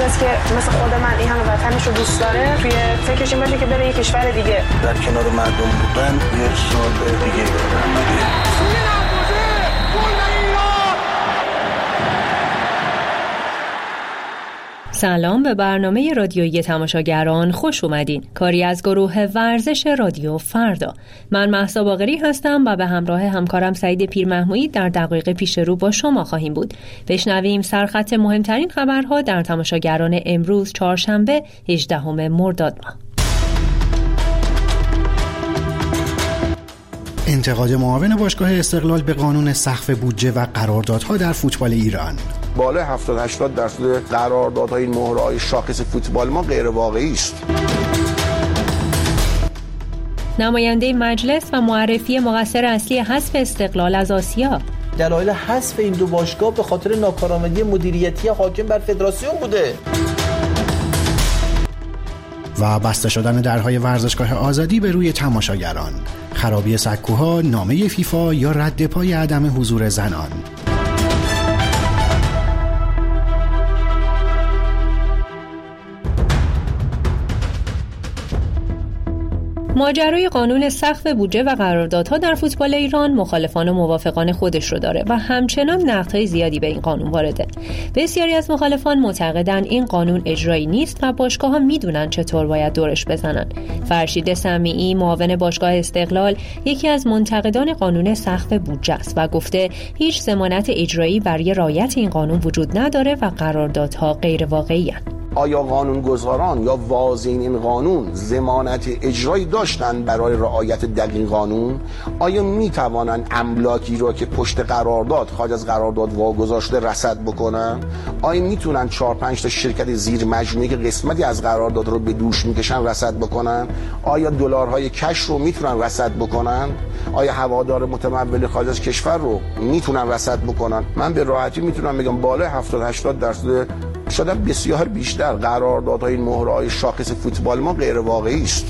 کسی که مثل خود من این همه وطنش رو دوست داره توی فکرش این باشه که بره یه کشور دیگه در کنار مردم بودن یه سال دیگه سلام به برنامه رادیویی تماشاگران، خوش اومدین. کاری از گروه ورزش رادیو فردا. من مهسا باقری هستم و به همراه همکارم سعید پیرمحمودی در دقایق پیش رو با شما خواهیم بود. بشنویم سرخط مهمترین خبرها در تماشاگران امروز چهارشنبه 18 مرداد ماه. انتقاد معاون باشگاه استقلال به قانون سقف بودجه و قراردادها در فوتبال ایران. بالای 70-80% قراردادهای این مهرهای شاخص فوتبال ما غیر واقعی است. نماینده مجلس و معرفی مقصر اصلی حذف استقلال از آسیا. دلایل حذف این دو باشگاه به خاطر ناکارآمدی مدیریتی حاکم بر فدراسیون بوده. و بسته شدن درهای ورزشگاه آزادی به روی تماشاگران. خرابی سکوها، نامه فیفا یا رد پای عدم حضور زنان. ماجرای قانون سقف بودجه و قراردادها در فوتبال ایران مخالفان و موافقان خودش رو داره و همچنان نقدهای زیادی به این قانون وارده. بسیاری از مخالفان معتقدن این قانون اجرایی نیست و باشگاه‌ها میدونن چطور باید دورش بزنن. فرشید سمیعی، معاون باشگاه استقلال، یکی از منتقدان قانون سقف بودجه است و گفته هیچ ضمانت اجرایی برای رعایت این قانون وجود نداره و قراردادها غیر واقعی‌اند. آیا قانونگذاران یا واضعین این قانون ضمانت اجرایی داشتن برای رعایت دقیق قانون؟ آیا میتوانند املاکی را که پشت قرارداد خارج از قرارداد واگذار شده رصد بکنن؟ آیا میتونن 4-5 تا شرکت زیر مجموعه که قسمتی از قرارداد رو به دوش میکشن رصد بکنن؟ آیا دلارهای کش رو میتونن رصد بکنن؟ آیا هوادار متمول خارج از کشور رو میتونن رصد بکنن؟ من به راحتی میتونم بگم بالای 70-80% شاید بسیار بیشتر قراردادهای این مهرهای شاخص فوتبال ما غیر واقعی است.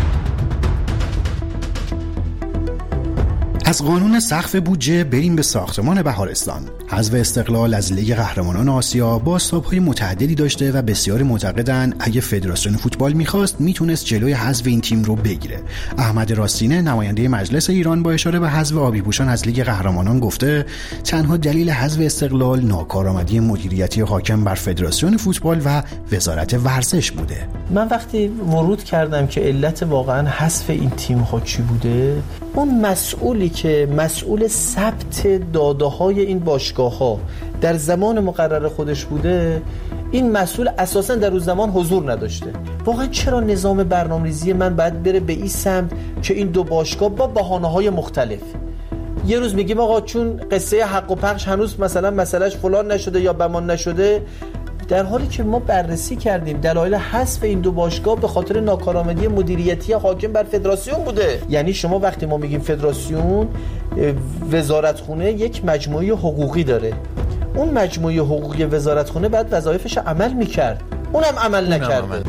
از قانون سقف بودجه بریم به ساختمان بهارستان. حذف استقلال از لیگ قهرمانان آسیا بازتاب‌های متعددی داشته و بسیاری معتقدن اگه فدراسیون فوتبال می‌خواست میتونست جلوی حذف این تیم رو بگیره. احمد راستینه، نماینده مجلس ایران، با اشاره به حذف آبی‌پوشان از لیگ قهرمانان گفته تنها دلیل حذف استقلال ناکارآمدی مدیریتی حاکم بر فدراسیون فوتبال و وزارت ورزش بوده. من وقتی ورود کردم که علت واقعا حذف این تیم ها چی بوده، اون مسئولی که مسئول ثبت داده‌های این باشگاه‌ها در زمان مقرر خودش بوده، این مسئول اساساً در اون زمان حضور نداشته. واقعا چرا نظام برنامه‌ریزی من باید بره به این سمت که این دو باشگاه با بهانه‌های مختلف، یه روز میگیم آقا چون قصه حق و پخش هنوز مثلا مسئلهش فلان نشده یا بمان نشده، در حالی که ما بررسی کردیم دلایل حذف این دو باشگاه به خاطر ناکارآمدی مدیریتی حاکم بر فدراسیون بوده. یعنی شما وقتی ما میگیم فدراسیون، وزارتخونه یک مجموعه حقوقی داره، اون مجموعه حقوقی وزارتخونه باید وظایفش عمل میکرد، اونم عمل نکرده.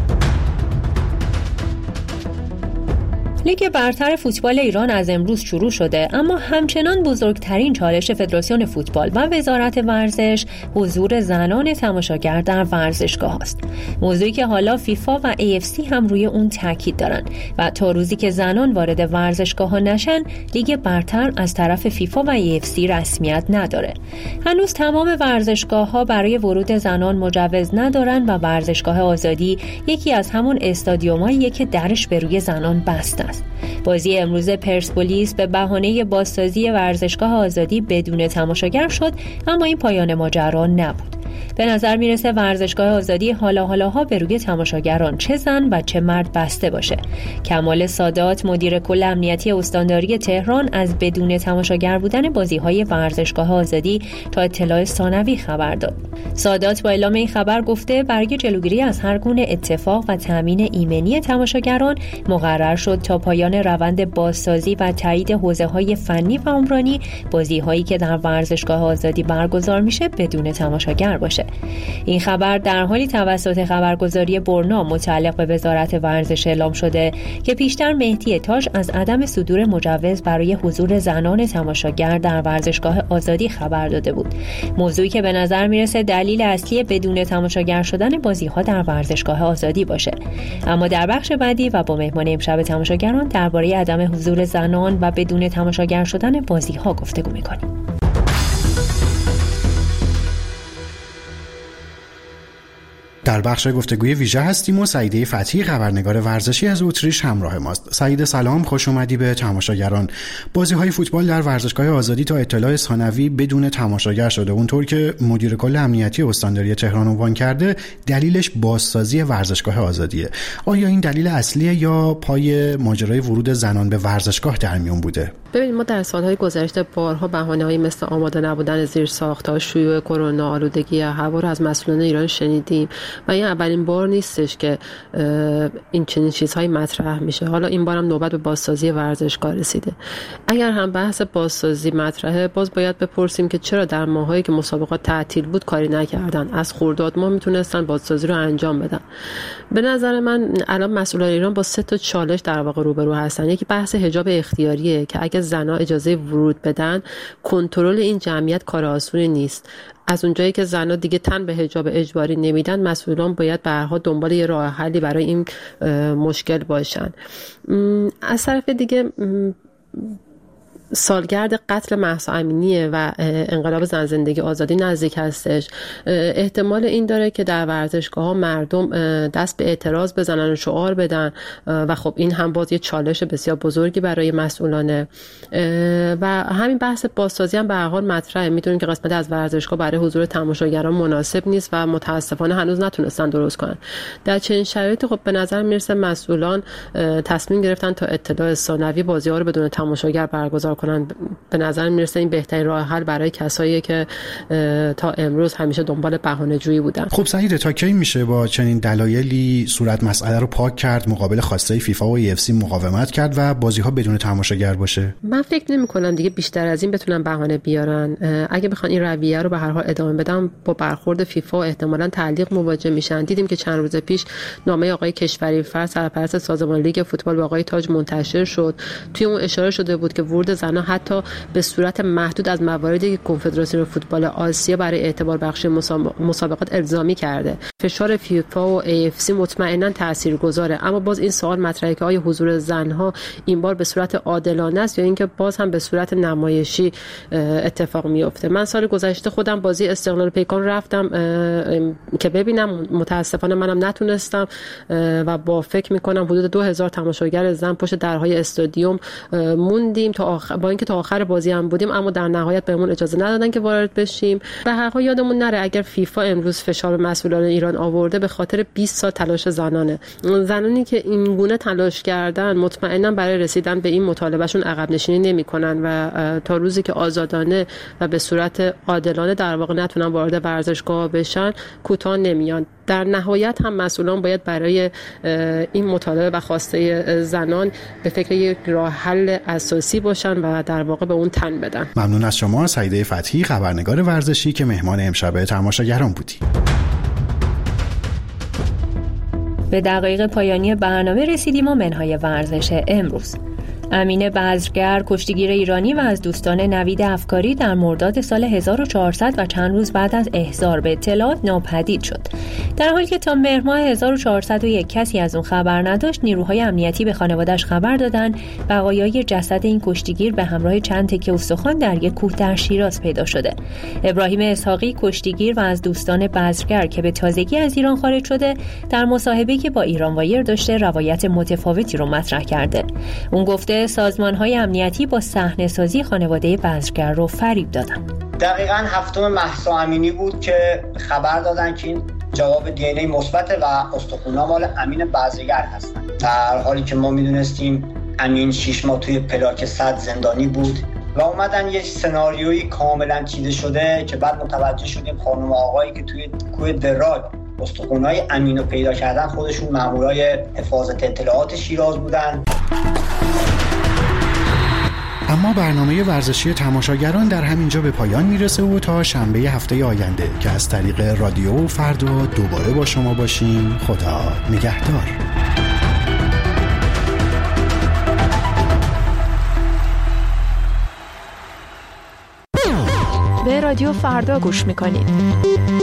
لیگ برتر فوتبال ایران از امروز شروع شده، اما همچنان بزرگترین چالش فدراسیون فوتبال و وزارت ورزش حضور زنان تماشاگر در ورزشگاه است. موضوعی که حالا فیفا و AFC هم روی اون تاکید دارن و تا روزی که زنان وارد ورزشگاه ها نشن، لیگ برتر از طرف فیفا و AFC رسمیت نداره. هنوز تمام ورزشگاه ها برای ورود زنان مجوز ندارن و ورزشگاه آزادی یکی از همون استادیوماییه که درش به روی زنان بسته است. بازی امروز پرسپولیس به بهانه بازسازی ورزشگاه آزادی بدون تماشاگر شد، اما این پایان ماجرا نبود. به نظر میرسه ورزشگاه آزادی حالاها به روی تماشاگران چه زن و چه مرد بسته باشه. کمال سادات، مدیر کل امنیتی استانداری تهران، از بدون تماشاگر بودن بازی‌های ورزشگاه آزادی تا اطلاع ثانوی خبر داد. سادات با اعلام این خبر گفته برای جلوگیری از هر گونه اتفاق و تامین ایمنی تماشاگران مقرر شد تا پایان روند بازسازی و تایید حوزه‌های فنی و عمرانی بازی‌هایی که در ورزشگاه آزادی برگزار میشه بدون تماشاگر باشه. باشه. این خبر در حالی توسط خبرگزاری برنا متعلق به وزارت ورزش اعلام شده که پیشتر مهدی تاج از عدم صدور مجوز برای حضور زنان تماشاگر در ورزشگاه آزادی خبر داده بود. موضوعی که به نظر میرسه دلیل اصلی بدون تماشاگر شدن بازی‌ها در ورزشگاه آزادی باشه. اما در بخش بعدی و با مهمان امشب تماشاگران درباره عدم حضور زنان و بدون تماشاگر شدن بازی‌ها گفتگو می‌کنیم. در بخش گفتگوی ویژه هستیم و سعیده فتحی خبرنگار ورزشی از اتریش همراه ماست. سعیده سلام، خوش اومدی به تماشاگران. بازی‌های فوتبال در ورزشگاه آزادی تا اطلاع ثانوی بدون تماشاگر شده. اونطور که مدیر کل امنیتی استانداری تهران عنوان کرده، دلیلش بازسازی ورزشگاه آزادیه. آیا این دلیل اصلیه یا پای ماجرای ورود زنان به ورزشگاه در میون بوده؟ ببینید، ما در سالهای گذشته بارها بهانه‌هایی مثل آماده نبودن زیرساخت‌ها، شیوع کرونا، آلودگی هوا رو از مسئولان ایران شنیدیم و این اولین بار نیستش که این چنین چیزهایی مطرح میشه. حالا این بارم نوبت به بازسازی ورزشگاه رسیده. اگر هم بحث بازسازی مطرحه، باز باید بپرسیم که چرا در ماهایی که مسابقات تعطیل بود کاری نکردن. از خرداد ماه میتونستن بازسازی رو انجام بدن. به نظر من الان مسئولان ایران با 3 چالش در واقع روبرو هستن. یکی بحث حجاب اختیاریه که اگه زن‌ها اجازه ورود بدن، کنترل این جمعیت کار آسونی نیست. از اونجایی که زن‌ها دیگه تن به حجاب اجباری نمیدن، مسئولان باید به هر حال دنبال یه راه حلی برای این مشکل باشن. از طرف دیگه سالگرد قتل مهسا امینیه و انقلاب زن زندگی آزادی نزدیک هستش. احتمال این داره که در ورزشگاه‌ها مردم دست به اعتراض بزنن و شعار بدن و خب این هم باز یه چالش بسیار بزرگی برای مسئولانه. و همین بحث بازسازی هم به هر حال مطرحه. میدونیم که قسمت از ورزشگاه برای حضور تماشاگران مناسب نیست و متاسفانه هنوز نتونستن درست کنن. در چنین شرایطی خب به نظر میرسه مسئولان تصمیم گرفتن تا اطلاع ثانوی بازی‌ها رو بدون تماشاگر برگزار کنن. به نظر میرسه این بهترین راه حل برای کسایی که تا امروز همیشه دنبال بهانه‌جویی بودن. خب سعید، تا کی میشه با چنین دلایلی صورت مسئله رو پاک کرد، مقابل خواسته فیفا و UFC مقاومت کرد و بازی‌ها بدون تماشاگر باشه؟ من فکر نمی‌کنم دیگه بیشتر از این بتونن بهانه بیارن. اگه بخوان این رویه رو به هر حال ادامه بدن، با برخورد فیفا احتمالاً تعلیق مواجه میشن. دیدیم که چند روز پیش نامه آقای کشوری‌فر سرپرست سازمان لیگ فوتبال به آقای تاج منتشر شد. توی اون اشاره شده بود که ورود زنان حتی به صورت محدود از مواردی که کنفدراسیون فوتبال آسیا برای اعتبار بخشی مسابقات الزامی کرده. فشار فیفا و AFC مطمئنا تاثیرگذاره، اما باز این سوال مطرحه که آیا حضور زنها این بار به صورت عادلانه است یا اینکه باز هم به صورت نمایشی اتفاق میفته. من سال گذشته خودم بازی استقلال پیکان رفتم که ببینم، متاسفانه منم نتونستم و با فکر میکنم حدود 2000 تماشاگر زن پشت درهای استادیوم موندیم با اینکه تا آخر بازی هم بودیم، اما در نهایت بهمون اجازه ندادن که وارد بشیم. به هر حال یادمون نره اگر فیفا امروز فشار به مسئولان ایران آورده به خاطر 20 سال تلاش زنانی که این گونه تلاش کردن مطمئنا برای رسیدن به این مطالبهشون عقب نشینی نمی‌کنن و تا روزی که آزادانه و به صورت عادلانه در واقع نتونن وارد ورزشگاه بشن کوتاه نمیان. در نهایت هم مسئولان باید برای این مطالبه و خواسته زنان به فکر یک راه حل اساسی باشن و در واقع به اون تن بدن. ممنون از شما سعیده فتحی، خبرنگار ورزشی که مهمان امشب تماشاگران بودی. به دقایق پایانی برنامه رسیدیم و منهای ورزش امروز. امین بزرگر، کشتیگیر ایرانی و از دوستان نوید افکاری، در مرداد سال 1400 و چند روز بعد از احضار به اطلاعات ناپدید شد. در حالی که تا مهر ماه 1401 کسی از اون خبر نداشت، نیروهای امنیتی به خانواده‌اش خبر دادن بقایای جسد این کشتیگیر به همراه چند تکه استخوان در یک کوه در شیراز پیدا شده. ابراهیم اسحاقی، کشتیگیر و از دوستان بزرگر که به تازگی از ایران خارج شده، در مصاحبه‌ای که با ایران وایر داشته روایت متفاوتی رو مطرح کرده. اون گفته سازمان‌های امنیتی با صحنه‌سازی خانواده بزرگر رو فریب دادن. دقیقاً 7 مهسا امینی بود که خبر دادن که این جواب دی ان ای مثبته و استخوان‌ها مال امین بزرگر هستن، در حالی که ما میدونستیم امین 6 ماه توی پلاک 100 زندانی بود و اومدن یه سناریویی کاملا چیده شده که بعد متوجه شدیم خانم و آقایی که توی کوه دراگ استخوان‌های امین رو پیدا کردن خودشون مامورای حفاظت اطلاعات شیراز بودن. اما برنامه ورزشی تماشاگران در همینجا به پایان میرسه و تا شنبه هفته آینده که از طریق رادیو فردا دوباره با شما باشیم. خدا نگهدار. به رادیو فردا گوش میکنید.